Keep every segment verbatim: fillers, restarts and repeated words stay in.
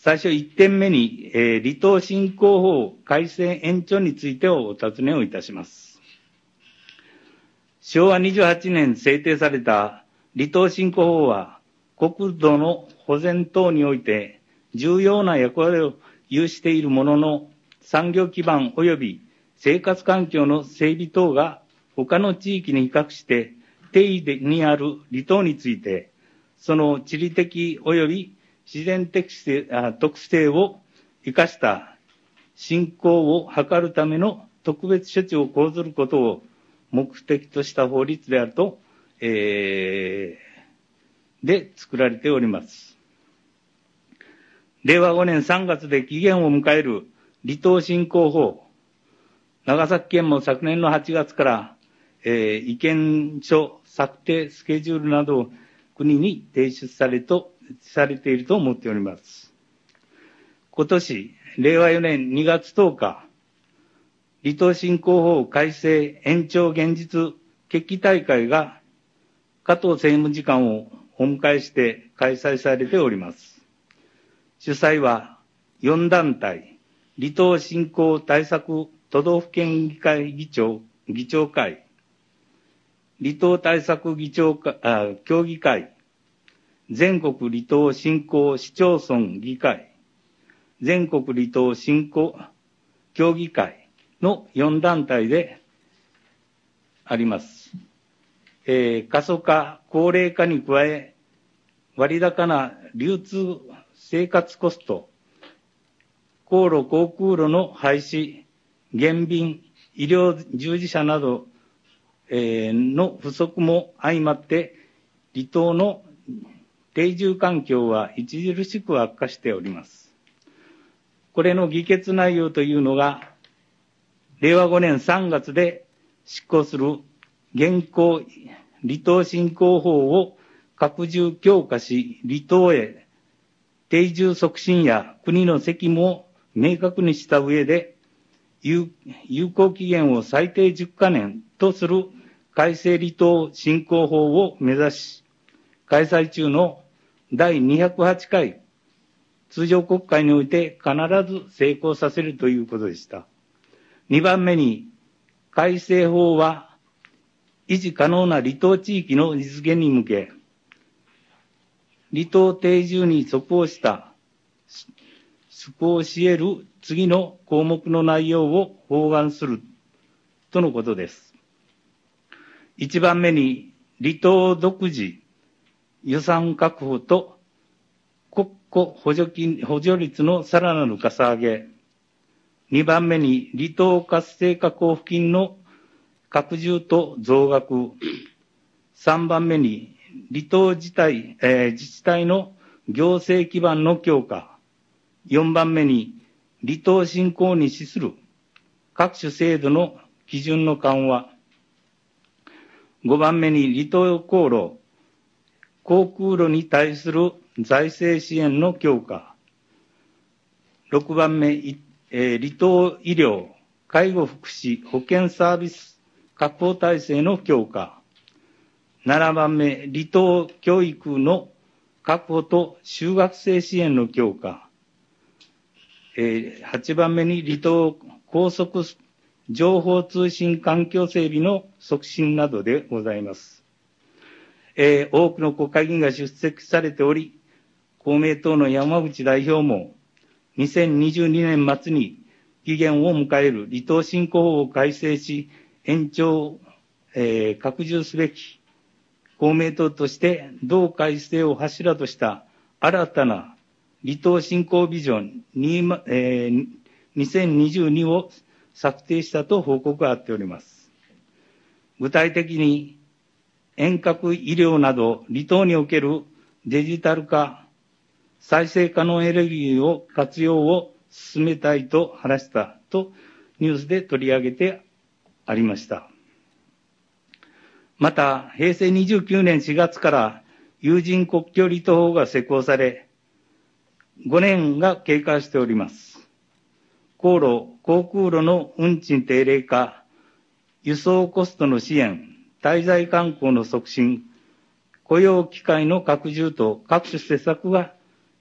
最初いってんめに、えー、離島振興法改正延長についてお尋ねをいたします。しょうわにじゅうはちねん制定された離島振興法は、国土の保全等において重要な役割を有しているものの、産業基盤及び生活環境の整備等が他の地域に比較して低位にある離島について、その地理的及び自然的特性を生かした振興を図るための特別措置を講ずることを目的とした法律であると、えー、で作られております。れいわごねんさんがつで期限を迎える離島振興法、長崎県も昨年のはちがつから、えー、意見書策定スケジュールなどを国に提出されとされていると思っております。今年、れいわよねんにがつとおか、離島振興法改正延長現実決起大会が加藤政務次官をお迎えして開催されております。主催はよんだんたい、離島振興対策都道府県議会議長、議長会、離島対策議長会あ協議会、全国離島振興市町村議会、全国離島振興協議会のよんだんたいであります。えー、過疎化、高齢化に加え、割高な流通生活コスト、航路航空路の廃止、減便、医療従事者など、えー、の不足も相まって、離島の定住環境は著しく悪化しております。これの議決内容というのが、れいわごねんさんがつで施行する現行離島振興法を拡充強化し、離島へ定住促進や国の責務を明確にした上で、有効期限を最低じゅっかねんとする改正離島振興法を目指し、開催中のだいにひゃくはちかい通常国会において必ず成功させるということでした。にばんめに、改正法は維持可能な離島地域の実現に向け、離島定住に即応した施行し得る次の項目の内容を包含するとのことです。いちばんめに、離島独自予算確保と国庫補助金、補助率のさらなるかさ上げ。にばんめに、離島活性化交付金の拡充と増額。さんばんめに、離島自体、えー、自治体の行政基盤の強化。よんばんめに、離島振興に資する各種制度の基準の緩和。ごばんめに、離島航路、航空路に対する財政支援の強化。ろくばんめ、えー、離島医療、介護福祉、保健サービス確保体制の強化。ななばんめ、離島教育の確保と就学生支援の強化。えー、はちばんめに、離島高速情報通信環境整備の促進などでございます。えー、多くの国会議員が出席されており、公明党の山口代表も、にせんにじゅうにねんまつに期限を迎える離島振興法を改正し、延長、えー、拡充すべき、公明党として同改正を柱とした新たな離島振興ビジョンに、えー、にせんにじゅうにを策定したと報告があっております。具体的に、遠隔医療など離島におけるデジタル化、再生可能エネルギーを活用を進めたいと話したとニュースで取り上げてありました。また、へいせいにじゅうきゅうねんしがつから有人国境離島法が施行され、ごねんが経過しております。航路、航空路の運賃低廉化、輸送コストの支援、滞在観光の促進、雇用機会の拡充と各種施策が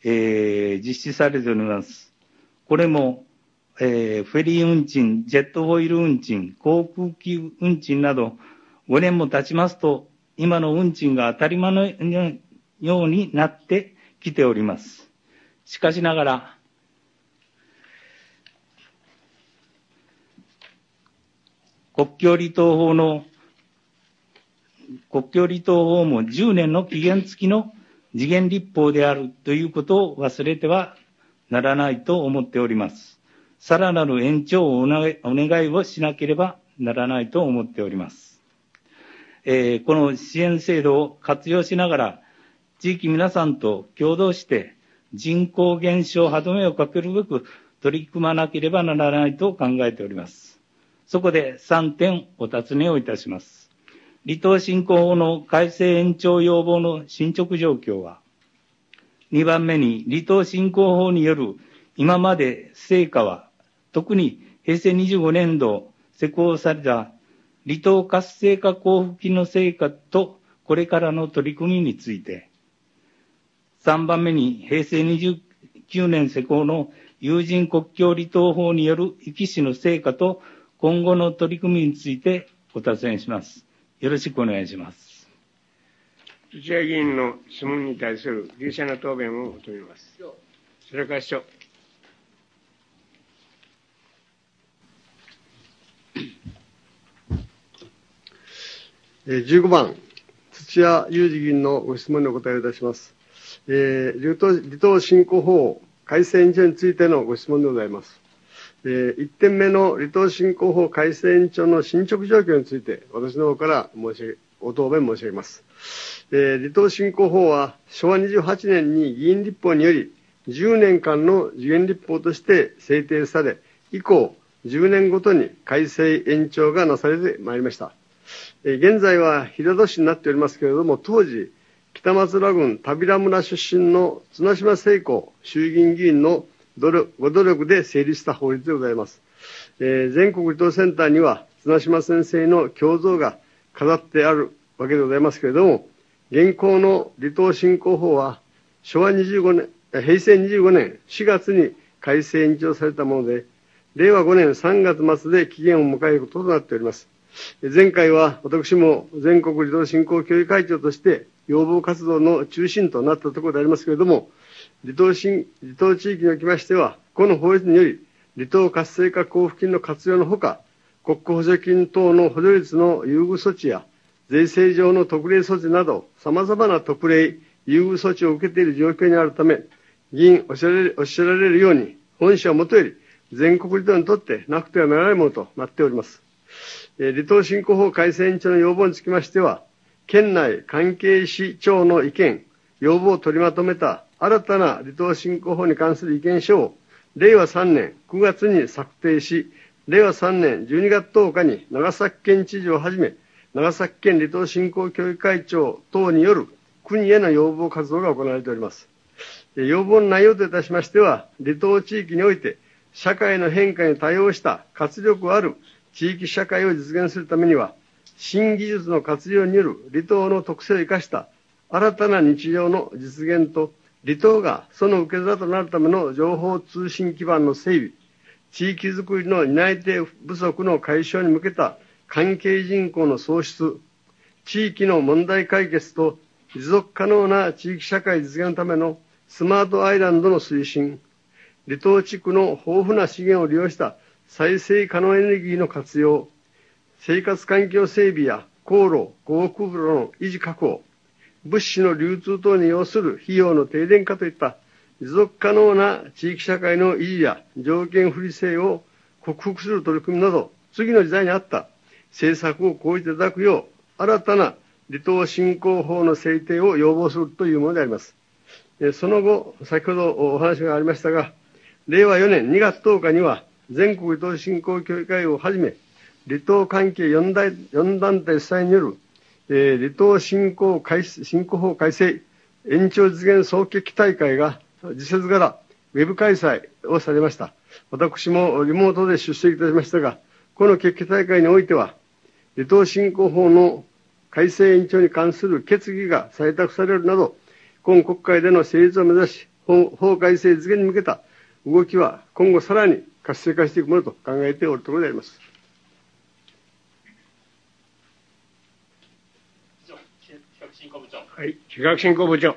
えー、実施されております。これも、えー、フェリー運賃、ジェットホイール運賃、航空機運賃など、ごねんも経ちますと、今の運賃が当たり前のようになってきております。しかしながら、国境離島法の、国境離島法もじゅうねんの期限付きの時限立法であるということを忘れてはならないと思っております。さらなる延長をお願いをしなければならないと思っております。えー、この支援制度を活用しながら、地域皆さんと共同して人口減少歯止めをかけるべく取り組まなければならないと考えております。そこでさんてんお尋ねをいたします。離島振興法の改正延長要望の進捗状況は、にばんめに離島振興法による今まで成果は、特に平成にじゅうごねん度施行された離島活性化交付金の成果とこれからの取り組みについて、さんばんめに平成にじゅうきゅうねん施行の有人国境離島法による壱岐市の成果と今後の取り組みについてお尋ねします。よろしくお願いします。 土屋議員の質問に対する有識者の答弁を求めます。白川市長。 じゅうごばん、土屋裕二議員のご質問にお答えいたします。えー、離島、離島振興法改正延長についてのご質問でございます。えー、いってんめの離島振興法改正延長の進捗状況について、私の方から申し上げ、ご答弁申し上げます。えー、離島振興法は、しょわにじゅうはちねんに議員立法により、じゅうねんかんの時限立法として制定され、以降、じゅうねんごとに改正延長がなされてまいりました。えー、現在は平戸市になっておりますけれども、当時、北松良郡田平村出身の綱島聖子衆議院議員のご努力で成立した法律でございます。えー、全国離島センターには綱島先生の胸像が飾ってあるわけでございますけれども、現行の離島振興法はしょわにじゅうごねん、平成にじゅうごねんしがつに改正延長されたもので、れいわごねんさんがつまつで期限を迎えることとなっております。前回は私も全国離島振興協議会長として要望活動の中心となったところでありますけれども、離島新、離島地域におきましては、この法律により、離島活性化交付金の活用のほか、国庫補助金等の補助率の優遇措置や、税制上の特例措置など、様々な特例、優遇措置を受けている状況にあるため、議員おっしゃられる、おっしゃられるように、本社はもとより、全国離島にとってなくてはならないものとなっております。えー、離島振興法改正延長の要望につきましては、県内関係市長の意見、要望を取りまとめた新たな離島振興法に関する意見書を、れいわさんねんくがつに策定し、れいわさんねんじゅうにがつとおかに長崎県知事をはじめ、長崎県離島振興協議会長等による国への要望活動が行われております。要望の内容といたしましては、離島地域において、社会の変化に対応した活力ある地域社会を実現するためには、新技術の活用による離島の特性を生かした新たな日常の実現と、離島がその受け皿となるための情報通信基盤の整備、地域づくりの担い手不足の解消に向けた関係人口の創出、地域の問題解決と持続可能な地域社会実現のためのスマートアイランドの推進、離島地区の豊富な資源を利用した再生可能エネルギーの活用、生活環境整備や航路、航空路の維持確保、物資の流通等に要する費用の低廉化といった持続可能な地域社会の維持や条件不利性を克服する取り組みなど、次の時代に合った政策を講じていただくよう、新たな離島振興法の制定を要望するというものであります。その後、先ほどお話がありましたが、れいわよねんにがつとおかには、全国離島振興協議会をはじめ、離島関係よんだんたい主催による、えー、離島振興改振興法改正延長実現総決起大会が、時節柄、ウェブ開催をされました。私もリモートで出席いたしましたが、この決起大会においては、離島振興法の改正延長に関する決議が採択されるなど、今国会での成立を目指し、 法法改正実現に向けた動きは今後さらに活性化していくものと考えておるところであります。 はい、企画振興部長。はい。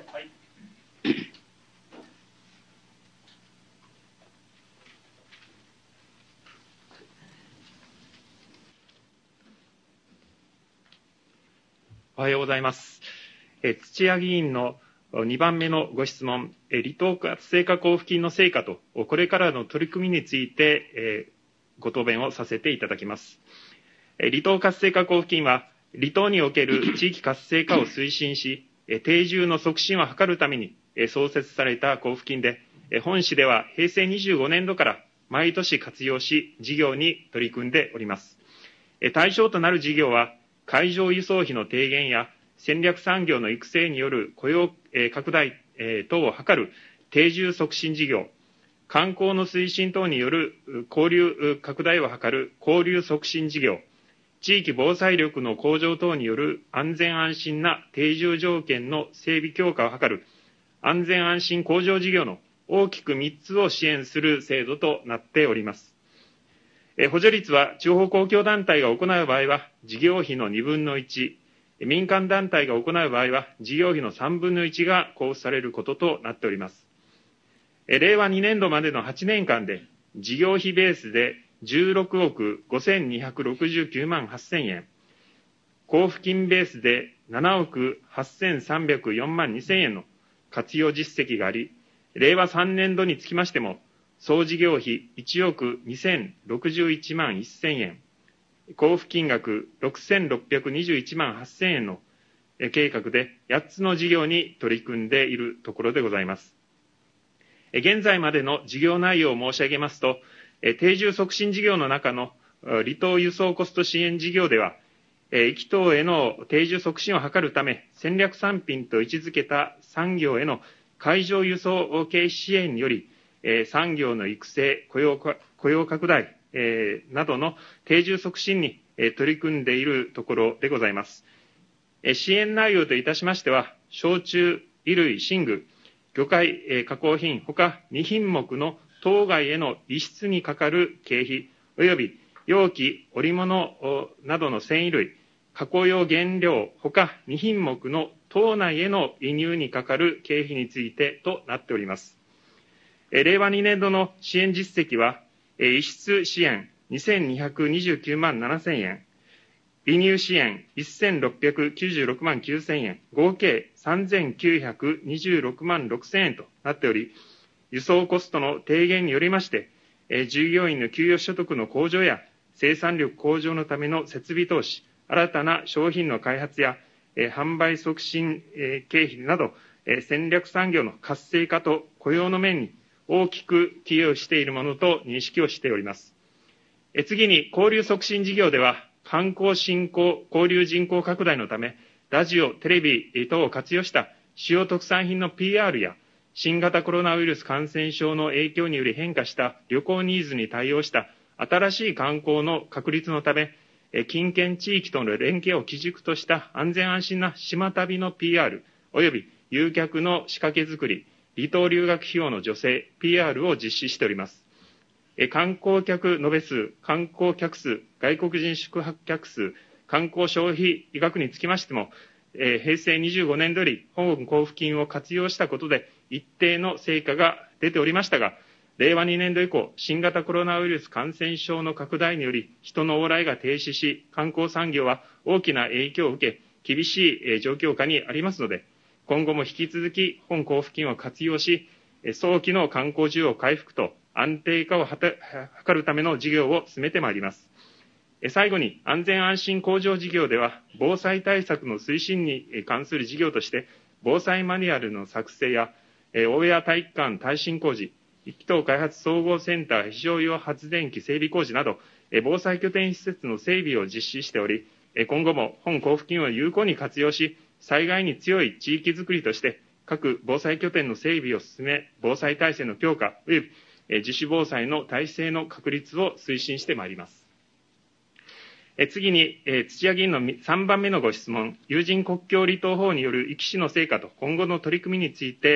おはようございます。え土屋議員のにばんめのご質問、え離島活性化交付金の成果と、これからの取り組みについて、えご答弁をさせていただきます。え離島活性化交付金は、離島における地域活性化を推進し、え定住の促進を図るために、え創設された交付金で、え本市ではへいせいにじゅうごねんどから毎年活用し、事業に取り組んでおります。え対象となる事業は、海上輸送費の低減や戦略産業の育成による雇用拡大等を図る定住促進事業、観光の推進等による交流拡大を図る交流促進事業、地域防災力の向上等による安全安心な定住条件の整備強化を図る安全安心向上事業の大きくみっつを支援する制度となっております。補助率は地方公共団体が行う場合は事業費のにぶんのいち、民間団体が行う場合は事業費のさんぶんのいちが交付されることとなっております。れいわにねんどまでのはちねんかんで事業費ベースでじゅうろくおくごせんにひゃくろくじゅうきゅうまんはっせんえん、交付金ベースでななおくはっせんさんびゃくよんまんにせんえんの活用実績があり、れいわさんねんどにつきましても総事業費いちおくにせんろくじゅういちまんせんえん、交付金額ろくせんろっぴゃくにじゅういちまんはっせんえんの計画でやっつの事業に取り組んでいるところでございます。現在までの事業内容を申し上げますと、定住促進事業の中の離島輸送コスト支援事業では、壱岐島への定住促進を図るため、戦略産品と位置づけた産業への海上輸送経費支援により、産業の育成、雇用、雇用拡大、えー、などの定住促進に、えー、取り組んでいるところでございます。えー、支援内容といたしましては、焼酎、衣類、寝具、魚介、えー、加工品、ほかにひんもくの島外への輸出にかかる経費、および容器、織物などの繊維類、加工用原料、ほかにひんもくの島内への輸入にかかる経費についてとなっております。えー、れいわにねんどの支援実績は、輸出支援にせんにひゃくにじゅうきゅうまんななせんえん、輸入支援せんろっぴゃくきゅうじゅうろくまんきゅうせんえん、合計さんぜんきゅうひゃくにじゅうろくまんろくせんえんとなっており、輸送コストの低減によりまして、従業員の給与所得の向上や生産力向上のための設備投資、新たな商品の開発や販売促進経費など、戦略産業の活性化と雇用の面に大きく寄与しているものと認識をしております。え次に、交流促進事業では、観光振興、交流人口拡大のため、ラジオ、テレビ等を活用した主要特産品の ピーアール や、新型コロナウイルス感染症の影響により変化した旅行ニーズに対応した新しい観光の確立のため、近県地域との連携を基軸とした安全安心な島旅の ピーアール、および誘客の仕掛け作り、離島留学費用の助成、ピーアール を実施しております。観光客延べ数、観光客数、外国人宿泊客数、観光消費額につきましても、へいせいにじゅうごねんどより本交付金を活用したことで一定の成果が出ておりましたが、れいわにねんど以降、新型コロナウイルス感染症の拡大により人の往来が停止し、観光産業は大きな影響を受け、厳しい状況下にありますので、今後も引き続き本交付金を活用し、早期の観光需要回復と安定化を図るための事業を進めてまいります。最後に、安全安心向上事業では、防災対策の推進に関する事業として、防災マニュアルの作成や、大谷体育館耐震工事、壱岐島開発総合センター非常用発電機整備工事など、防災拠点施設の整備を実施しており、今後も本交付金を有効に活用し、災害に強い地域づくりとして、各防災拠点の整備を進め、防災体制の強化、および自主防災の体制の確立を推進してまいります。次に、土屋議員のさんばんめのご質問、有人国境離島法による壱岐市の成果と今後の取り組みについて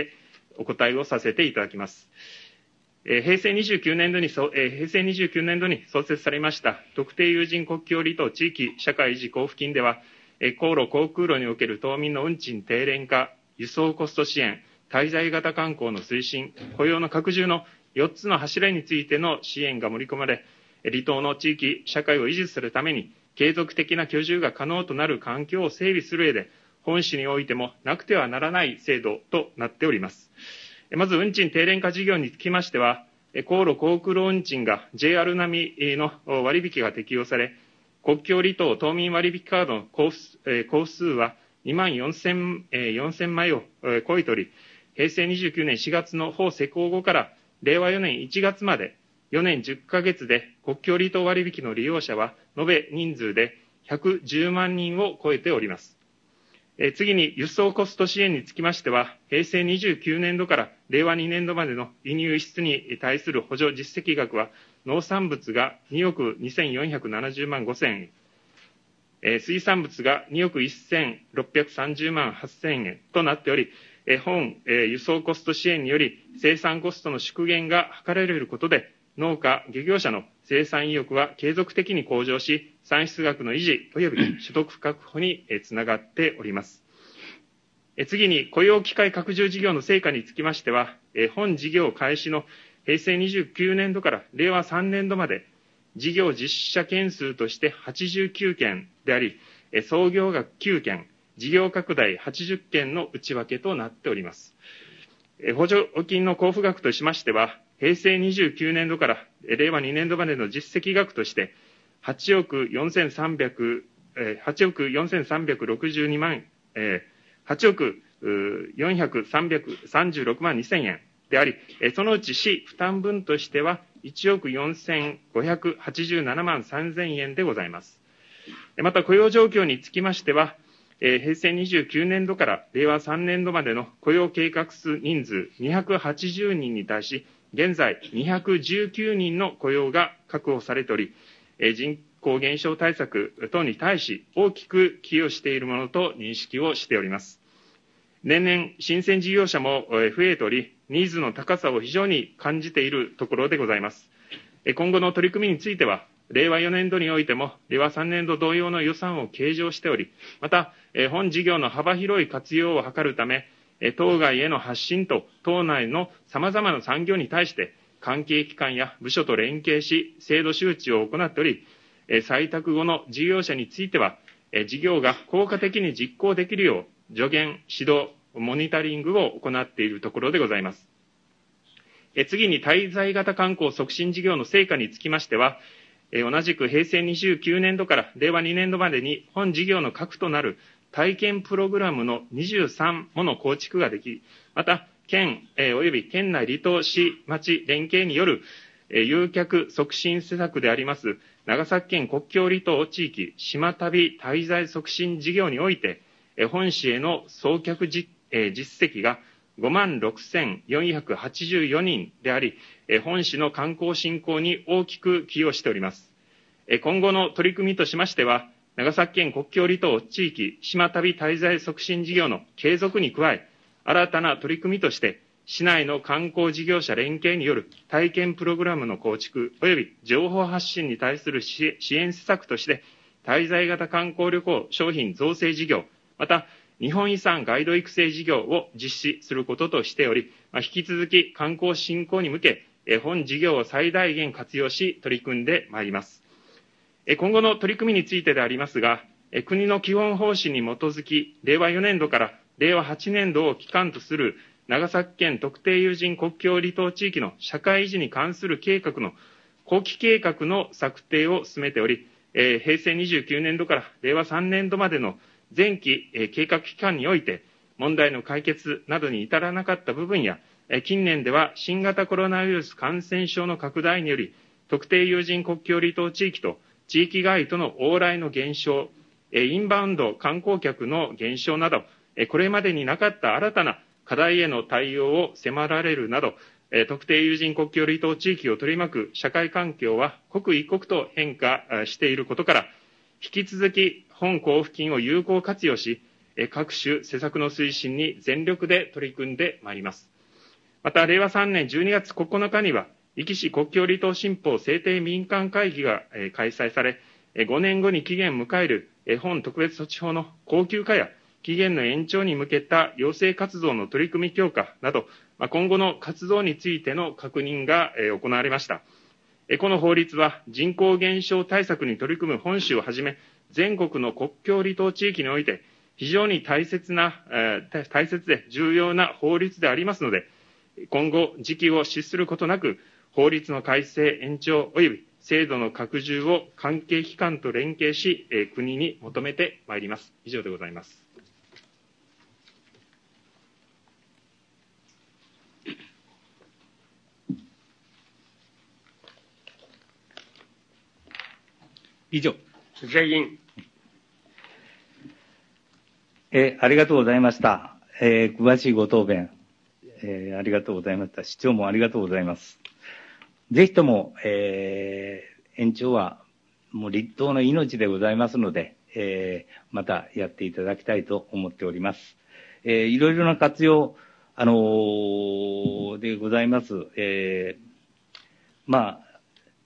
お答えをさせていただきます。平成にじゅうきゅうねんどに、平成にじゅうきゅうねんどに創設されました特定有人国境離島地域社会維持交付金では、航路・航空路における島民の運賃低廉化、輸送コスト支援、滞在型観光の推進、雇用の拡充のよっつの柱についての支援が盛り込まれ、離島の地域社会を維持するために継続的な居住が可能となる環境を整備する上で、本市においてもなくてはならない制度となっております。まず、運賃低廉化事業につきましては、航路・航空路運賃が ジェイアール 並みの割引が適用され、国境離島島民割引カードの交付数はにまんよんせんまいを超えており、平成にじゅうきゅうねんしがつの法施行後かられいわよねんいちがつまでよねんじゅっかげつで国境離島割引の利用者は延べ人数でひゃくじゅうまんにんを超えております。次に、輸送コスト支援につきましては、平成にじゅうきゅうねんどかられいわにねんどまでの輸入輸出に対する補助実績額は、農産物がにおくにせんよんひゃくななじゅうまんごせんえん、水産物がにおくせんろっぴゃくさんじゅうまんはっせんえんとなっており、本輸送コスト支援により生産コストの縮減が図られることで、農家・漁業者の生産意欲は継続的に向上し、産出額の維持及び所得確保につながっております。次に、雇用機会拡充事業の成果につきましては、本事業開始の平成にじゅうきゅうねんどかられいわさんねんどまで、事業実施者件数としてはちじゅうきゅうけんであり、創業額きゅうけん、事業拡大はちじゅっけんの内訳となっております。補助金の交付額としましては、平成にじゅうきゅうねんどかられいわにねんどまでの実績額として、はちおくよんせんさんびゃく、はちおくよんせんさんびゃくろくじゅうにまん、はちおくよんひゃくさんじゅうろくまんにせんえんであり、そのうち市負担分としてはいちおくよんせんごひゃくはちじゅうななまんさんぜんえんでございます。また、雇用状況につきましては、平成にじゅうきゅうねんどかられいわさんねんどまでの雇用計画数人数にひゃくはちじゅうにんに対し、現在にひゃくじゅうきゅうにんの雇用が確保されており、人口減少対策等に対し大きく寄与しているものと認識をしております。年々、新鮮事業者も増えており、ニーズの高さを非常に感じているところでございます。今後の取り組みについては、れいわよねんどにおいても、れいわさんねんど同様の予算を計上しており、また、本事業の幅広い活用を図るため、島外への発信と島内の様々な産業に対して、関係機関や部署と連携し、制度周知を行っており、採択後の事業者については、事業が効果的に実行できるよう、助言、指導、モニタリングを行っているところでございます。次に、滞在型観光促進事業の成果につきましては、同じく平成にじゅうきゅうねんどかられいわにねんどまでに本事業の核となる体験プログラムのにじゅうさんもの構築ができ、また、県及び県内離島市町連携による誘客促進施策であります、長崎県国境離島地域島旅滞在促進事業において、本市への送客実績がごまんろくせんよんひゃくはちじゅうよにんであり、本市の観光振興に大きく寄与しております。今後の取り組みとしましては、長崎県国境離島地域島旅滞在促進事業の継続に加え、新たな取り組みとして、市内の観光事業者連携による体験プログラムの構築及び情報発信に対する支援施策として、滞在型観光旅行商品造成事業、また、日本遺産ガイド育成事業を実施することとしており、引き続き観光振興に向け、本事業を最大限活用し取り組んでまいります。今後の取り組みについてでありますが、国の基本方針に基づき、れいわよねんどかられいわはちねんどを期間とする長崎県特定有人国境離島地域の社会維持に関する計画の後期計画の策定を進めており、平成にじゅうきゅうねんどかられいわさんねんどまでの前期計画期間において、問題の解決などに至らなかった部分や、近年では新型コロナウイルス感染症の拡大により、特定有人国境離島地域と地域外との往来の減少、インバウンド観光客の減少など、これまでになかった新たな課題への対応を迫られるなど、特定有人国境離島地域を取り巻く社会環境は刻一刻と変化していることから、引き続き本交付金を有効活用し、各種施策の推進に全力で取り組んでまいります。 また、れいわさんねんじゅうにがつここのかには、壱岐市国境離島新法制定民間会議が開催され、ごねんごに期限を迎える本特別措置法の恒久化や期限の延長に向けた要請活動の取り組み強化など、今後の活動についての確認が行われました。この法律は人口減少対策に取り組む本州をはじめ、全国の国境離島地域において非常に大切な、大切で重要な法律でありますので、今後時期を失することなく、法律の改正、延長及び制度の拡充を関係機関と連携し、国に求めてまいります。以上でございます。 以上。 土屋議員。 えー、ありがとうございました。えー、詳しいご答弁、えー、ありがとうございました。市長もありがとうございます。ぜひとも、えー、延長はもう立党の命でございますので、えー、またやっていただきたいと思っております。えー、いろいろな活用、あのー、でございます。えー、まあ、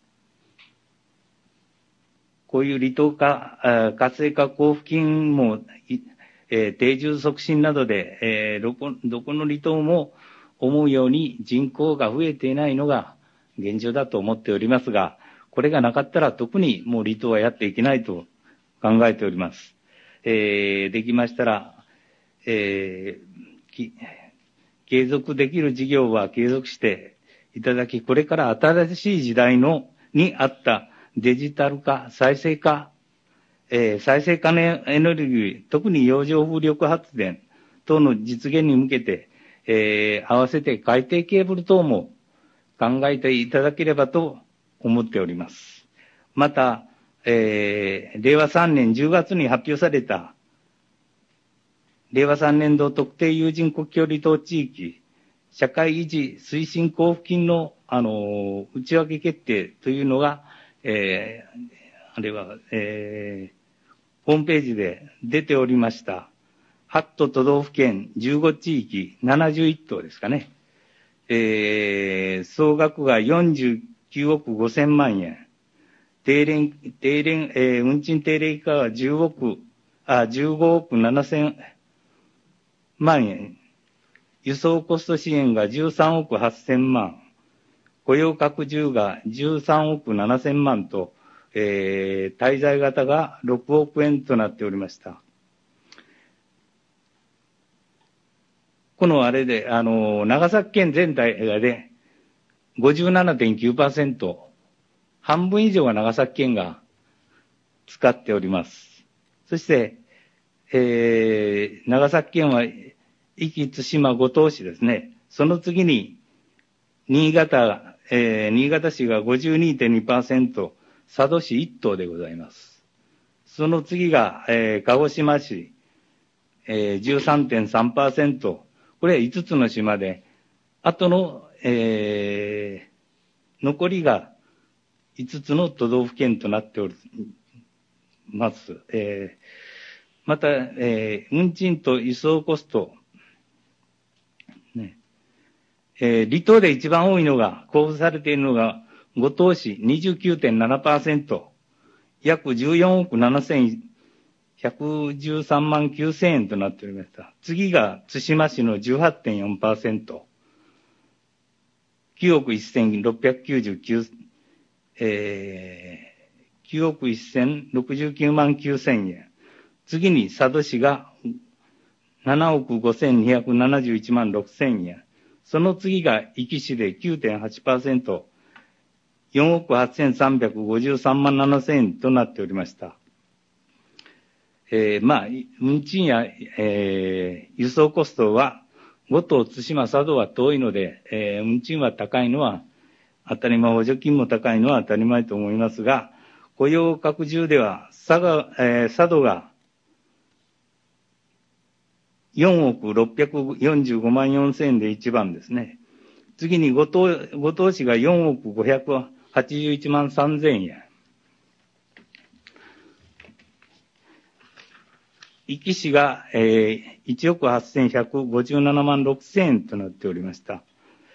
こういう離島化、活性化交付金も、えー、定住促進などで、えー、どこ、どこの離島も思うように人口が増えていないのが現状だと思っておりますが、これがなかったら特にもう離島はやっていけないと考えております。えー、できましたら、えー、継続できる事業は継続していただき、これから新しい時代のに合ったデジタル化、再生化、えー、再生可能エネルギー、特に洋上風力発電等の実現に向けて、えー、合わせて海底ケーブル等も考えていただければと思っております。また、えー、れいわさんねんじゅうがつに発表された、れいわさんねん度特定有人国境離島地域社会維持推進交付金の、あの内訳決定というのが、えーあれは、えー、ホームページで出ておりました。はち都道府県じゅうご地域ななじゅういち島ですかね。えー、総額がよんじゅうきゅうおくごせんまんえん。定連、定連、えー、運賃定例以下はじゅうおく、あ、じゅうごおくななせんまんえん。輸送コスト支援がじゅうさんおくはっせんまん。雇用拡充がじゅうさんおくななせんまんと、えー、滞在型がろくおくえんとなっておりました。このあれで、あの、長崎県全体で ごじゅうななてんきゅうパーセント、半分以上が長崎県が使っております。そして、えー、長崎県は、壱岐、対馬、五島市ですね。その次に、新潟、えー、新潟市が ごじゅうにてんにパーセント、佐渡市一島でございます。その次が、えー、鹿児島市、えー、じゅうさんてんさんパーセント。これはいつつの島で、あとの、えー、残りがいつつの都道府県となっております。えー、また、えー、運賃と輸送コスト、ねえー、離島で一番多いのが、交付されているのが、五島市 にじゅうきゅうてんななパーセント、約じゅうよんおくななせんひゃくじゅうさんまんきゅうせんえんとなっておりました。次が対馬市の じゅうはちてんよんパーセント、きゅうおくせんろっぴゃくきゅうじゅうきゅう、えー、きゅうおくせんろくじゅうきゅうまんきゅうせんえん。次に佐渡市がななおくごせんにひゃくななじゅういちまんろくせんえん。その次が壱岐市で きゅうてんはちパーセント、よんおくはっせんさんびゃくごじゅうさんまんななせんえんとなっておりました。えー、まあ、運賃や、えー、輸送コストは、五島、対馬、佐渡は遠いので、えー、運賃は高いのは、当たり前、補助金も高いのは当たり前と思いますが、雇用拡充では、佐賀、えー、佐渡がよんおくろっぴゃくよんじゅうごまんよんせんえんで一番ですね。次に五島、五島市がよんおくごひゃくはちじゅういちまんさんぜんえん。壱岐市が、えー、いちおくはっせんひゃくごじゅうななまんろくせんえんとなっておりました。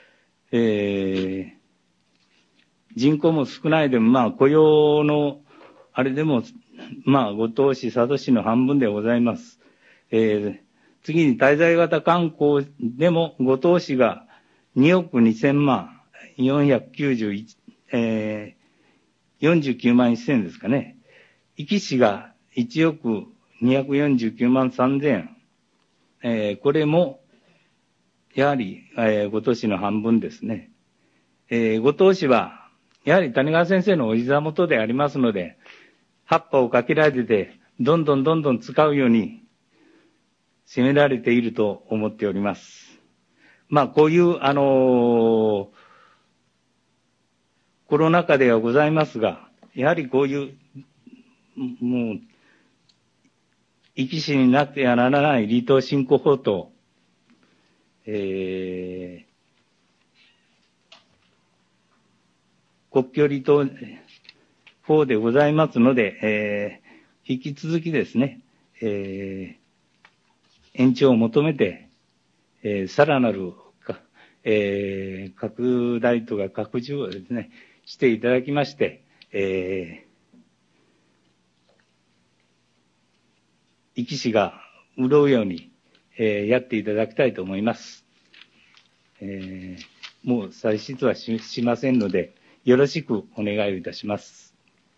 えー、人口も少ないでも、まあ、雇用の、あれでも、まあ、五島市、佐渡市の半分でございます。えー、次に滞在型観光でも、五島市がにおくにせんまん、よんひゃくきゅうじゅういち、えー、よんじゅうきゅうまんせんですかね。壱岐市がいちおくにひゃくよんじゅうきゅうまんさんぜん、えー、これも、やはり、えー、五島市の半分ですね。えー、五島市は、やはり谷川先生のお膝元でありますので、葉っぱをかけられて、どんどんどんどん使うように、占められていると思っております。まあ、こういう、あのー、コロナ禍ではございますが、やはりこういう、もう、壱岐市になってはならない離島振興法と、えー、国境離島法でございますので、えー、引き続きですね、えー、延長を求めて、えー、さらなるか、えー、拡大とか拡充をですね、していただきまして、えー、壱岐市が潤うように、えー、やっていただきたいと思います。えー、もう再出は し, しませんので、よろしくお願いをいたします。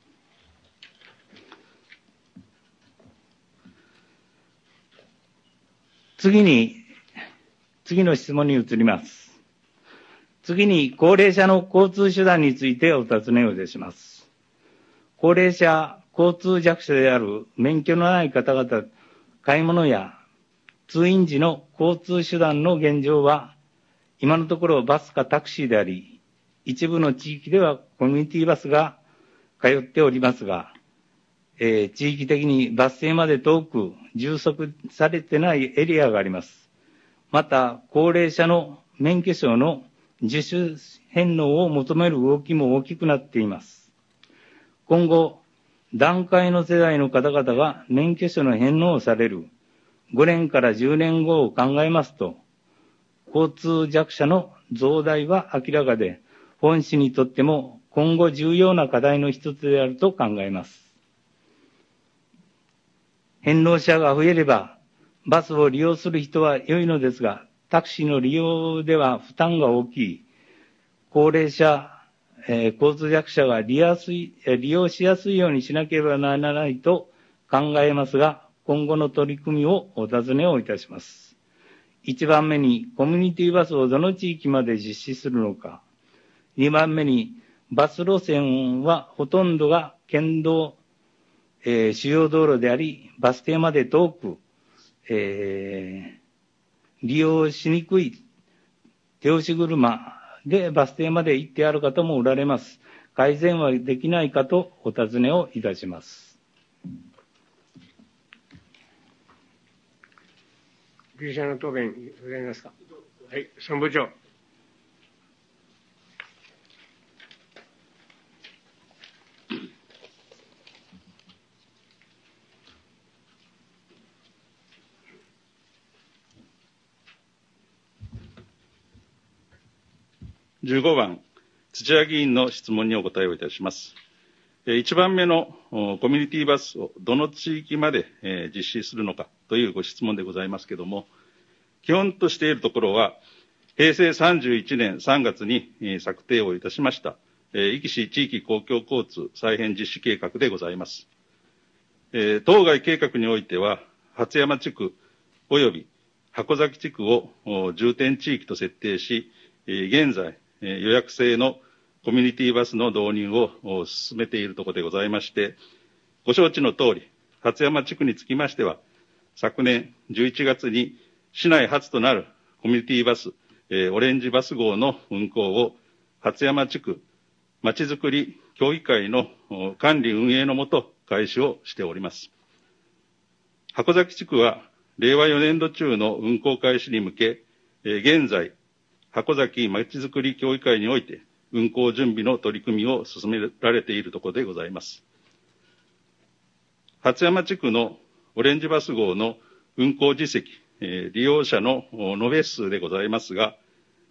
次に、次の質問に移ります。次に、高齢者の交通手段についてお尋ねをいたします。高齢者、交通弱者である免許のない方々、買い物や通院時の交通手段の現状は、今のところバスかタクシーであり、一部の地域ではコミュニティバスが通っておりますが、えー、地域的にバス停まで遠く充足されてないエリアがあります。また、高齢者の免許証の自主返納を求める動きも大きくなっています。今後、団塊の世代の方々が免許証の返納をされるごねんからじゅうねんごを考えますと、交通弱者の増大は明らかで、本市にとっても今後重要な課題の一つであると考えます。返納者が増えれば、バスを利用する人は良いのですが、タクシーの利用では負担が大きい、高齢者、えー、交通弱者が利やすい、利用しやすいようにしなければならないと考えますが、今後の取り組みをお尋ねをいたします。一番目に、コミュニティバスをどの地域まで実施するのか。二番目に、バス路線はほとんどが県道、えー、主要道路であり、バス停まで遠く、えー、利用しにくい手押し車でバス停まで行ってある方もおられます。改善はできないかとお尋ねをいたします。 有識者の答弁ございますか。はい、総務部長。 じゅうごばん、土屋議員の質問にお答えをいたします。いちばんめのコミュニティバスをどの地域まで実施するのかというご質問でございますけれども、基本としているところは、へいせいさんじゅういちねんさんがつに策定をいたしました、壱岐市地域公共交通再編実施計画でございます。当該計画においては、初山地区及び箱崎地区を重点地域と設定し、現在、予約制のコミュニティバスの導入を進めているところでございまして、ご承知の通り、初山地区につきましては、昨年じゅういちがつに市内初となるコミュニティバス、オレンジバス号の運行を初山地区まちづくり協議会の管理運営のもと開始をしております。箱崎地区はれいわよねんど中の運行開始に向け、現在、箱崎まちづくり協議会において運行準備の取り組みを進められているところでございます。初山地区のオレンジバス号の運行実績、利用者の延べ数でございますが、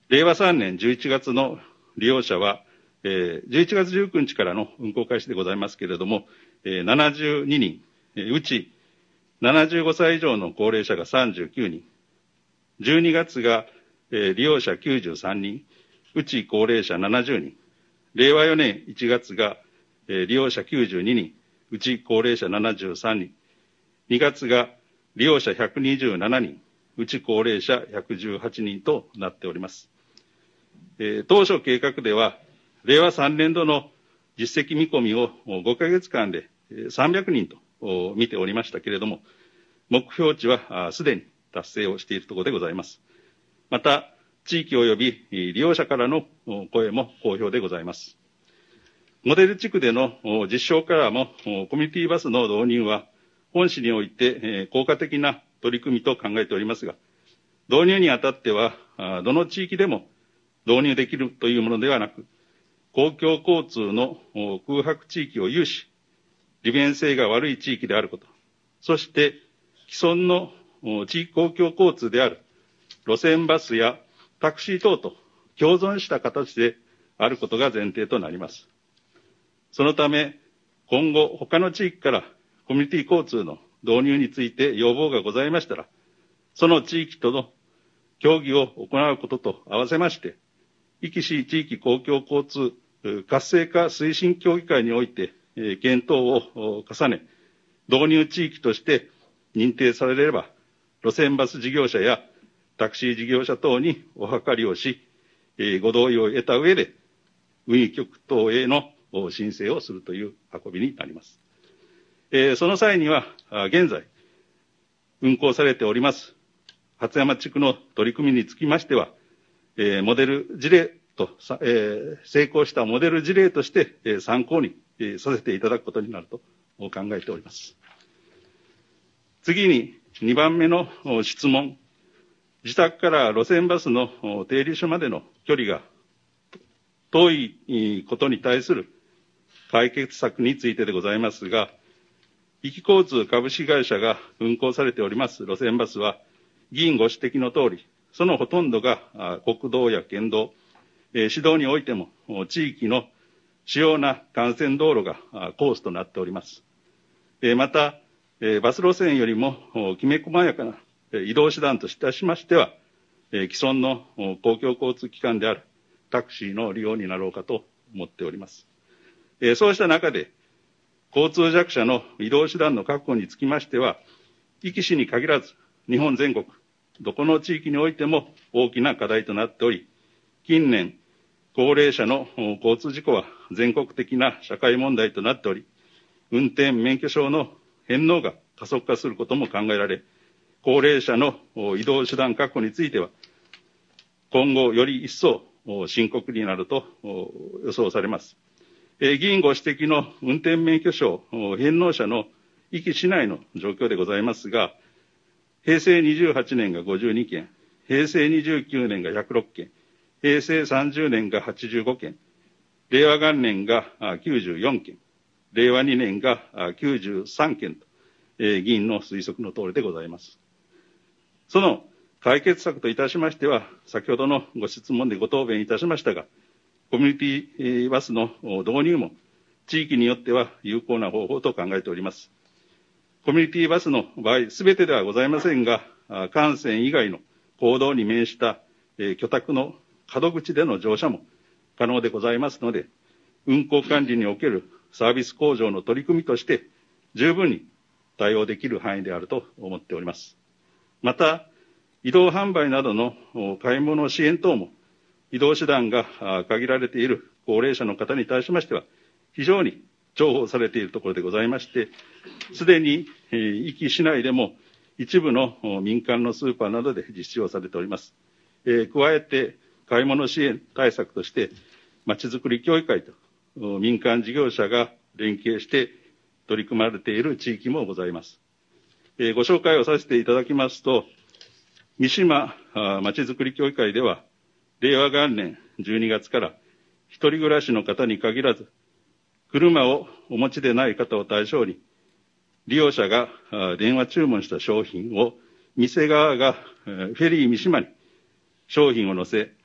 れいわさんねんじゅういちがつの利用者は、えー、じゅういちがつじゅうくにちからの運行開始でございますけれども、えー、ななじゅうににん、えー、うちななじゅうごさい以上の高齢者がさんじゅうきゅうにん、じゅうにがつが、えー、利用者きゅうじゅうさんにん、うち高齢者ななじゅうにん、れいわよねんいちがつが、えー、利用者きゅうじゅうににん、うち高齢者ななじゅうさんにん、にがつが利用者ひゃくにじゅうななにん、うち高齢者ひゃくじゅうはちにんとなっております。えー、当初計画では、れいわさんねんどの実績見込みをごかげつかんでさんびゃくにんと見ておりましたけれども、目標値はすでに達成をしているところでございます。また、地域及び利用者からの声も好評でございます。モデル地区での実証からも、コミュニティバスの導入は、本市において効果的な取り組みと考えておりますが、導入にあたっては、どの地域でも導入できるというものではなく、公共交通の空白地域を有し、利便性が悪い地域であること、そして既存の地域公共交通である路線バスやタクシー等と共存した形であることが前提となります。そのため、今後他の地域からコミュニティ交通の導入について要望がございましたら、その地域との協議を行うことと合わせまして、壱岐市地域公共交通活性化推進協議会において、えー、検討を重ね、導入地域として認定されれば、路線バス事業者やタクシー事業者等にお諮りをし、えー、ご同意を得た上で、運輸局等への申請をするという運びになります。えー、その際には、現在、運行されております、初山地区の取り組みにつきましては、えー、モデル事例と、えー、成功したモデル事例として、えー、参考に、えー、させていただくことになると考えております。次に、にばんめの質問。自宅から路線バスの停留所までの距離が遠いことに対する解決策についてでございますが、壱岐交通株式会社が運行されております路線バスは、議員ご指摘のとおり、そのほとんどが国道や県道、えー、市道においても地域の主要な幹線道路がコースとなっております。えー、また、えー、バス路線よりもきめ細やかな移動手段といたしましては、えー、既存の公共交通機関であるタクシーの利用になろうかと思っております。えー、そうした中で、交通弱者の移動手段の確保につきましては、壱岐市に限らず、日本全国、どこの地域においても大きな課題となっており、近年、高齢者の交通事故は全国的な社会問題となっており、運転免許証の返納が加速化することも考えられ、高齢者の移動手段確保については、今後より一層深刻になると予想されます。議員ご指摘の運転免許証返納者の壱岐市内の状況でございますが、平成にじゅうはちねんがごじゅうにけん、平成にじゅうきゅうねんがひゃくろっけん、平成さんじゅうねんがはちじゅうごけん、令和元年がきゅうじゅうよんけん、令和にねんがきゅうじゅうさんけんと、えー、議員の推測の通りでございます。その解決策といたしましては、先ほどのご質問でご答弁いたしましたが、コミュニティバスの導入も地域によっては有効な方法と考えております。コミュニティバスの場合、すべてではございませんが、幹線以外の公道に面した居宅の角口での乗車も可能でございますので、運行管理におけるサービス向上の取り組みとして十分に対応できる範囲であると思っております。また、移動販売などの買い物支援等も移動手段が限られている高齢者の方に対しましては、非常に重宝されているところでございまして、すでに壱岐市内でも一部の民間のスーパーなどで実施をされております。えー、加えて、買い物支援対策として、まちづくり協議会と民間事業者が連携して取り組まれている地域もございます。えー、ご紹介をさせていただきますと、三島まちづくり協議会では、令和元年じゅうにがつから一人暮らしの方に限らず、車をお持ちでない方を対象に、利用者が電話注文した商品を店側がフェリー三島に商品を載せ、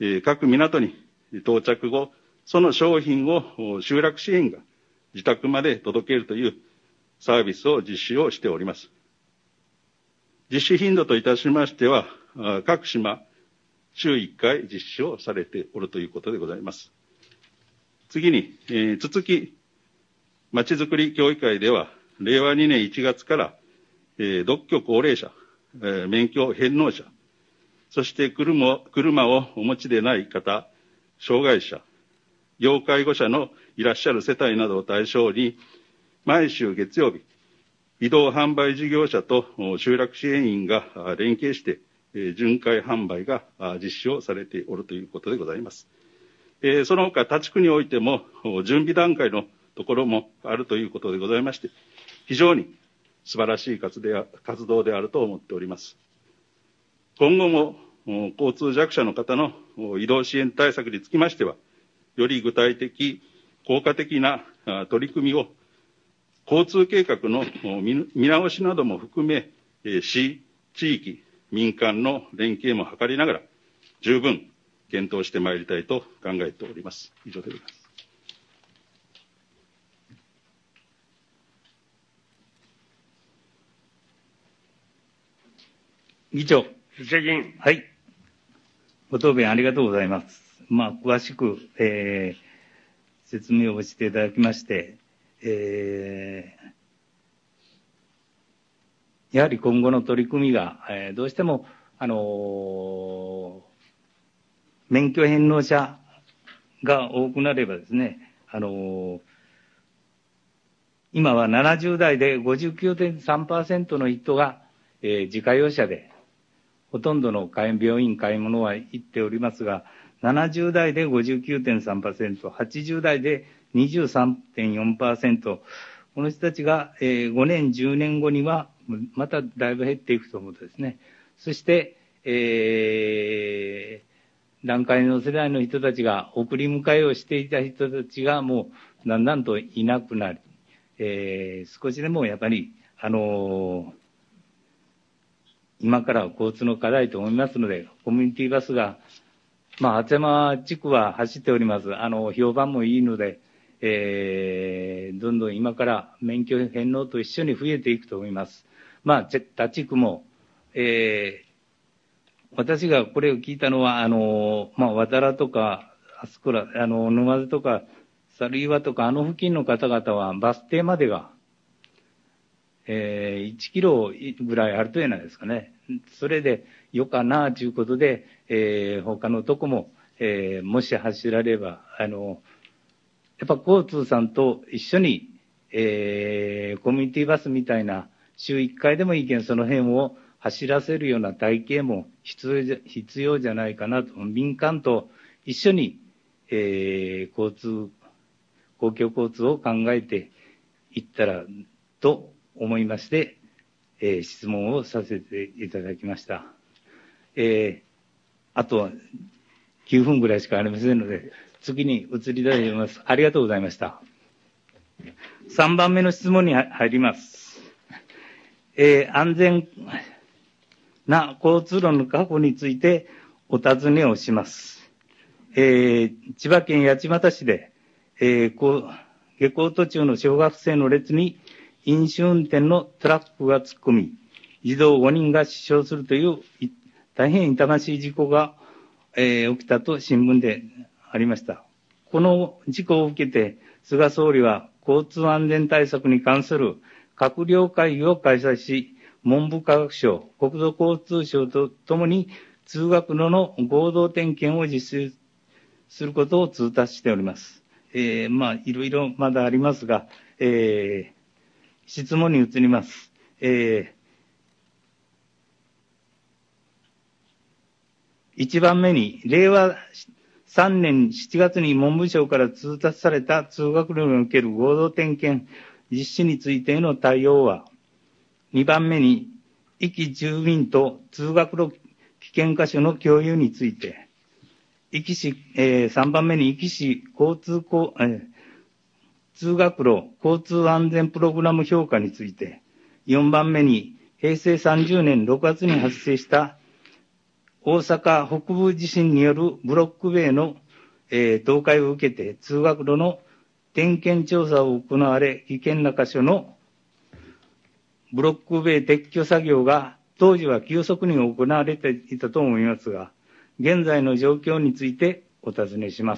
えー、各港に到着後、その商品を集落支援が自宅まで届けるというサービスを実施をしております。実施頻度といたしましては、各島、週いっかい実施をされておるということでございます。次に、えー、続き、まちづくり協議会では、れいわにねんいちがつから、えー、独居高齢者、えー、免許返納者、そして車、車をお持ちでない方、障害者、要介護者のいらっしゃる世帯などを対象に、毎週月曜日、移動販売事業者と集落支援員が連携して、巡回販売が実施をされておるということでございます。その他、他地区においても準備段階のところもあるということでございまして、非常に素晴らしい活動であると思っております。今後も交通弱者の方の移動支援対策につきましては、より具体的、効果的な取り組みを交通計画の見直しなども含め、市、地域、民間の連携も図りながら、十分検討してまいりたいと考えております。以上でございます。 議長。 土屋議員。 はい。ご答弁ありがとうございます。まあ、詳しく、えー、説明をしていただきまして、えー、やはり今後の取り組みが、えー、どうしても、あのー、免許返納者が多くなればですね、あのー、今はななじゅうだいで ごじゅうきゅうてんさんパーセント の人が、えー、自家用車で、ほとんどの病院、買い物は行っておりますが、ななじゅうだいで ごじゅうきゅうてんさんパーセント、はちじゅうだいで にじゅうさんてんよんパーセント、この人たちがごねん、じゅうねんごにはまただいぶ減っていくと思うんですね。そして、えー、団塊の世代の人たちが送り迎えをしていた人たちがもうだんだんといなくなり、えー、少しでもやっぱり、あのー、今から交通の課題と思いますので、コミュニティバスが、まあ、厚山地区は走っております。あの、評判もいいので、えー、どんどん今から免許返納と一緒に増えていくと思います。まあ、他地区も、えー、私がこれを聞いたのは、あの、まあ、渡良とか、あそこら、あの、沼津とか、猿岩とか、あの付近の方々はバス停までが、えー、いちキロぐらいあるというのですかね。それでよかなということで、えー、他のとこも、えー、もし走られば、あの、やっぱ交通さんと一緒に、えー、コミュニティバスみたいな週いっかいでもいいけん、その辺を走らせるような体系も必要じゃ、必要じゃないかなと。民間と一緒に、えー、交通、公共交通を考えていったらと思いまして、えー、質問をさせていただきました。えー、あときゅうふんぐらいしかありませんので、次に移りたいと思います。ありがとうございました。さんばんめの質問に入ります。えー、安全な交通路の確保についてお尋ねをします。えー、千葉県八街市で、えー、こう下校途中の小学生の列に飲酒運転のトラックが突っ込み、児童ごにんが死傷するという大変痛ましい事故が、えー、起きたと新聞でありました。この事故を受けて、菅総理は交通安全対策に関する閣僚会議を開催し、文部科学省、国土交通省とともに通学路の合同点検を実施することを通達しております。えー、まあ、いろいろまだありますが、えー、質問に移ります。えー、いちばんめに、れいわさんねんしちがつに文部省から通達された通学路における合同点検実施についての対応は、にばんめに、壱岐住民と通学路危険箇所の共有について、壱岐市、えー、さんばんめに壱岐市交通こう、えー、通学路交通安全プログラム評価について、よんばんめに平成さんじゅうねんろくがつに発生した大阪北部地震によるブロック塀の、えー、倒壊を受けて通学路の点検調査を行われ、危険な箇所のブロック塀撤去作業が当時は急速に行われていたと思いますが、現在の状況についてお尋ねします。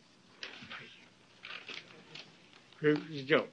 教育次長。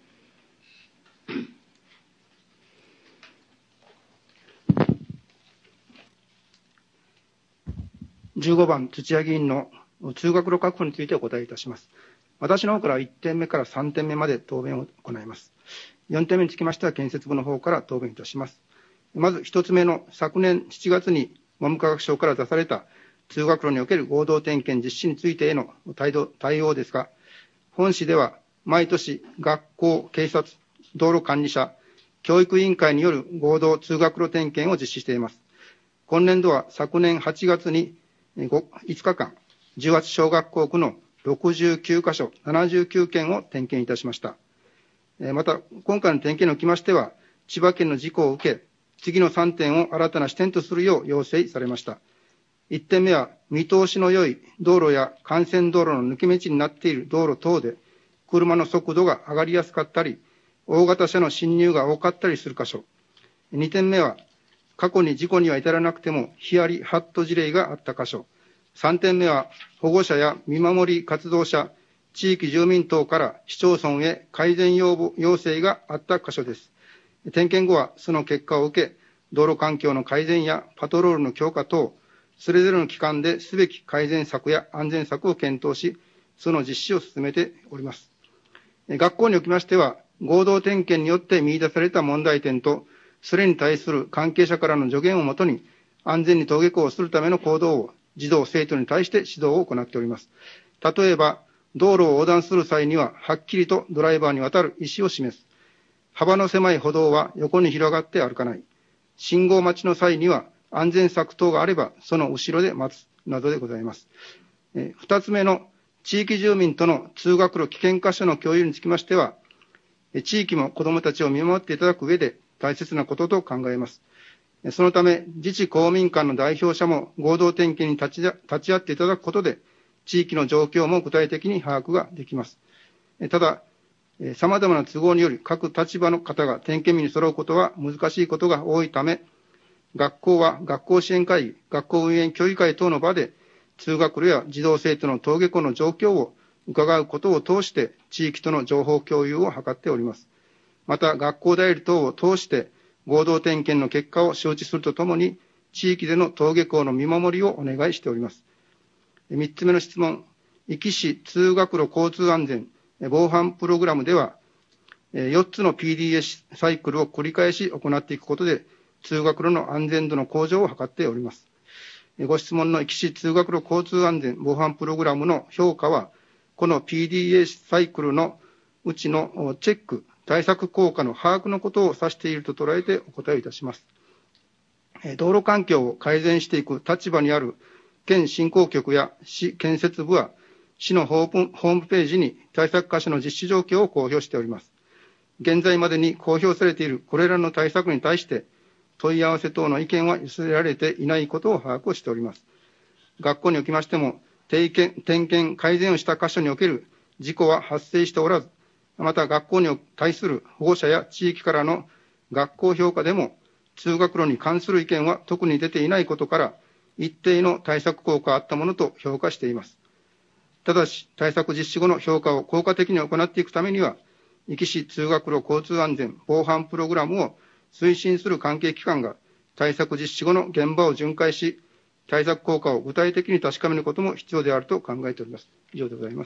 じゅうごばん、土屋議員の通学路確保についてお答えいたします。私の方からいってんめからさんてんめまで答弁を行います。よんてんめにつきましては、建設部の方から答弁いたします。まず一つ目の昨年しちがつに文部科学省から出された通学路における合同点検実施についてへの対応ですが、本市では毎年学校、警察、道路管理者、教育委員会による合同通学路点検を実施しています。今年度は昨年はちがつにいつかかん、じゅうはち小学校区のろくじゅうきゅうかしょ、ななじゅうきゅうけんを点検いたしました。また、今回の点検におきましては、千葉県の事故を受け、次のさんてんを新たな視点とするよう要請されました。いってんめは、見通しの良い道路や幹線道路の抜け道になっている道路等で、車の速度が上がりやすかったり、大型車の進入が多かったりする箇所。にてんめは、過去に事故には至らなくても、ヒヤリハット事例があった箇所。さんてんめは、保護者や見守り活動者、地域住民等から市町村へ改善要望要請があった箇所です。点検後は、その結果を受け、道路環境の改善やパトロールの強化等、それぞれの機関ですべき改善策や安全策を検討し、その実施を進めております。学校におきましては、合同点検によって見出された問題点と、それに対する関係者からの助言をもとに、安全に登下校するための行動を児童・生徒に対して指導を行っております。例えば、道路を横断する際には、はっきりとドライバーに渡る意思を示す。幅の狭い歩道は横に広がって歩かない。信号待ちの際には、安全策等があれば、その後ろで待つ、などでございます。えー、二つ目の、地域住民との通学路危険箇所の共有につきましては、地域も子どもたちを見守っていただく上で大切なことと考えます。そのため、自治公民間の代表者も合同点検に立ち、立ち会っていただくことで、地域の状況も具体的に把握ができます。ただ、様々な都合により各立場の方が点検日に揃うことは難しいことが多いため、学校は学校支援会議、学校運営協議会等の場で、通学路や児童生徒の登下校の状況を伺うことを通して、地域との情報共有を図っております。また、学校代理等を通して、合同点検の結果を周知するとともに、地域での登下校の見守りをお願いしております。三つ目の質問、壱岐市通学路交通安全防犯プログラムでは、よっつの ピーディーエス サイクルを繰り返し行っていくことで、通学路の安全度の向上を図っております。ご質問の壱岐市通学路交通安全防犯プログラムの評価は、この ピーディーエス サイクルのうちのチェック、対策効果の把握のことを指していると捉えてお答えいたします。道路環境を改善していく立場にある県振興局や市建設部は、市のホームページに対策箇所の実施状況を公表しております。現在までに公表されているこれらの対策に対して、問い合わせ等の意見は寄せられていないことを把握をしております。学校におきましても、点検、点検改善をした箇所における事故は発生しておらず、また学校に対する保護者や地域からの学校評価でも、通学路に関する意見は特に出ていないことから、一定の対策効果があったものと評価しています。ただし、対策実施後の評価を効果的に行っていくためには、壱岐市通学路交通安全防犯プログラムを推進する関係機関が対策実施後の現場を巡回し、対策効果を具体的に確かめることも必要であると考えております。以上でございます。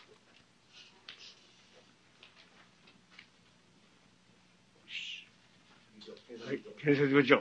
はい、建設部長。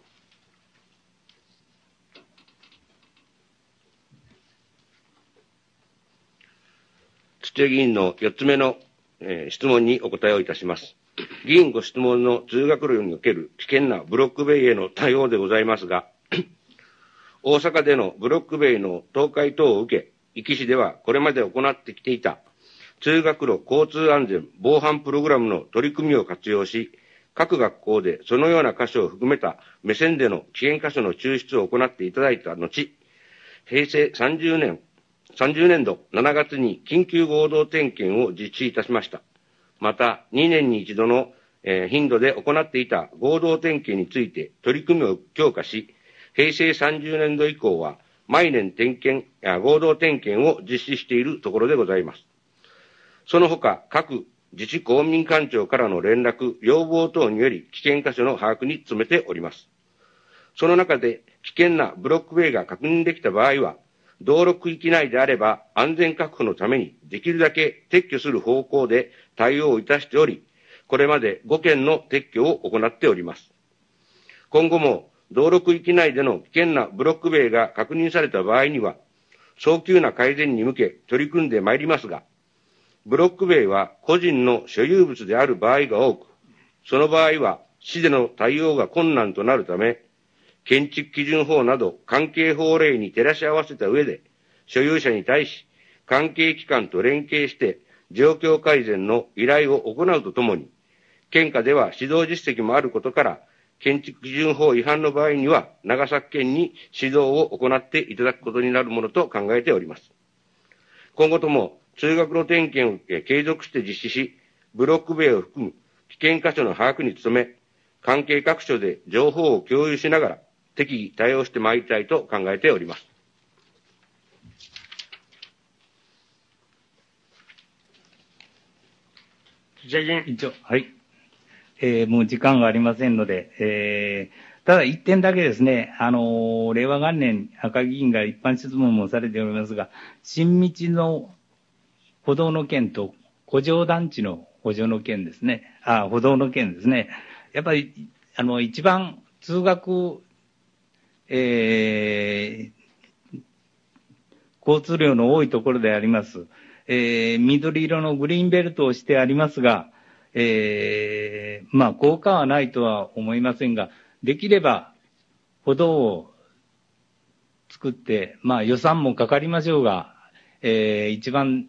土屋議員のよっつめの、えー、質問にお答えをいたします。議員ご質問の通学路における危険なブロック塀への対応でございますが、大阪でのブロック塀の倒壊等を受け、壱岐市ではこれまで行ってきていた通学路交通安全防犯プログラムの取り組みを活用し、 各学校でそのような箇所を含めた目線での危険箇所の抽出を行っていただいた後、平成さんじゅうねん、さんじゅうねんどしちがつに緊急合同点検を実施いたしました。また、にねんに一度の、えー、頻度で行っていた合同点検について取り組みを強化し、平成さんじゅうねんど以降は毎年点検、合同点検を実施しているところでございます。その他、各自治公民官庁からの連絡、要望等により危険箇所の把握に努めております。その中で危険なブロック塀が確認できた場合は、道路区域内であれば安全確保のためにできるだけ撤去する方向で対応いたしており、これまでごけんの撤去を行っております。今後も道路区域内での危険なブロック塀が確認された場合には、早急な改善に向け取り組んでまいりますが、ブロック塀は個人の所有物である場合が多く、その場合は市での対応が困難となるため、建築基準法など関係法令に照らし合わせた上で、所有者に対し、関係機関と連携して、状況改善の依頼を行うとともに、県下では指導実績もあることから、建築基準法違反の場合には、長崎県に指導を行っていただくことになるものと考えております。今後とも、通学路点検を継続して実施し、ブロック塀を含む危険箇所の把握に努め、関係各所で情報を共有しながら、適宜対応してまいりたいと考えております。 土屋議員。 一応、はい。えー、もう時間がありませんので、えー、ただ一点だけですね、あのー、令和元年、赤木議員が一般質問もされておりますが、新道の歩道の件と古城団地の補助の件ですね、あ、歩道の件ですね、やっぱり、あの、一番通学、えー、交通量の多いところであります。えー、緑色のグリーンベルトをしてありますが、えー、まあ、効果はないとは思いませんが、できれば歩道を作って、まあ、予算もかかりましょうが、えー、一番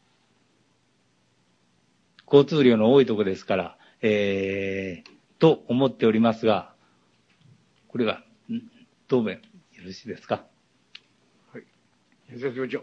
交通量の多いところですから、えー、と思っておりますが、これが、答弁よろしいですか。 はい。建設部長。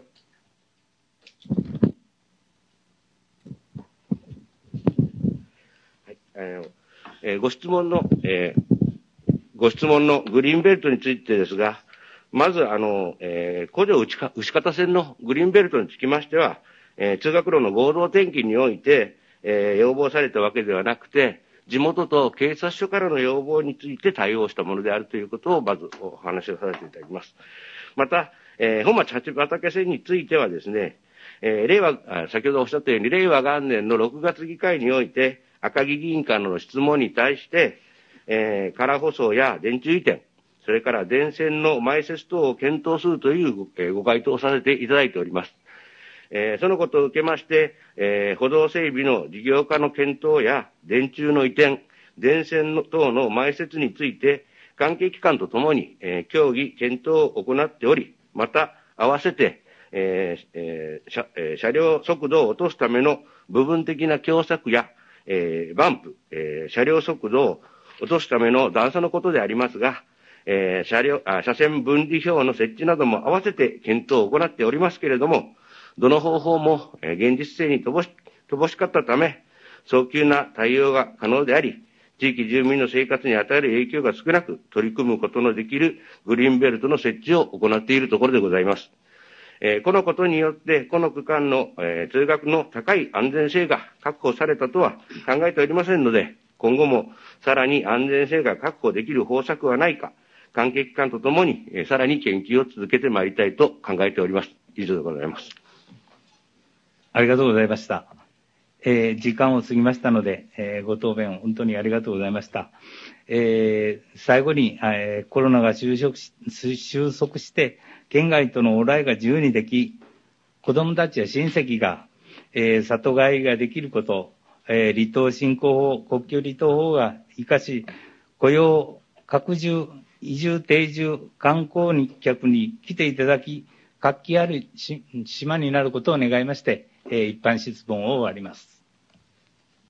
はい。えーえー、ご質問の、えー、ご質問のグリーンベルトについてですが、まず、あの、えー、古城牛牛方線のグリーンベルトにつきましては、えー、通学路の合同点検において、えー、要望されたわけではなくて、地元と警察署からの要望について対応したものであるということをまずお話をさせていただきます。また、えー、本町八畑線についてはですね、えー、令和、先ほどおっしゃったように、令和元年のろくがつ議会において、赤木議員からの質問に対して、えー、空舗装や電柱移転、それから電線の埋設等を検討するという、えー、ご回答をさせていただいております。えー、そのことを受けまして、えー、歩道整備の事業化の検討や電柱の移転、電線の等の埋設について、関係機関とともに、えー、協議、検討を行っており、また、合わせて、えーえー 車, えー、車両速度を落とすための部分的な狭窄や、えー、バンプ、えー、車両速度を落とすための段差のことでありますが、えー、車両あ車線分離表の設置なども合わせて検討を行っておりますけれども、どの方法も現実性に乏し、乏しかったため、早急な対応が可能であり、地域住民の生活に与える影響が少なく、取り組むことのできるグリーンベルトの設置を行っているところでございます。えー、このことによって、この区間の、えー、通学の高い安全性が確保されたとは考えておりませんので、今後もさらに安全性が確保できる方策はないか、関係機関とともに、えー、さらに研究を続けてまいりたいと考えております。以上でございます。 ありがとうございました。えー、時間を過ぎましたので、えー、ご答弁本当にありがとうございました。えー、最後に、えー、コロナが収束し、収束して、県外との往来が自由にでき、子どもたちや親戚が、えー、里帰りができること、えー、離島振興法、国境離島法が生かし、雇用、拡充、移住、定住、観光客に来ていただき、活気ある島になることを願いまして、えー、一般質問を終わります。